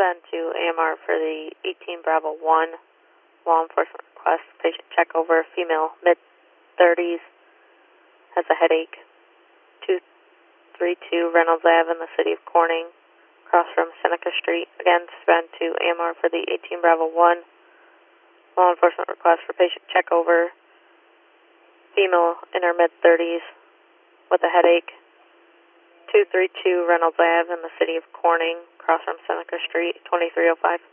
been to AMR for the 18 Bravo 1 law enforcement request. Patient check over, female, mid-30s, has a headache. 232 Reynolds Ave in the city of Corning, across from Seneca Street. Again, this has been to AMR for the 18 Bravo 1 law enforcement request for patient check over, female in her mid-30s with a headache. 232 Reynolds Ave in the city of Corning, across from Seneca Street, 2305.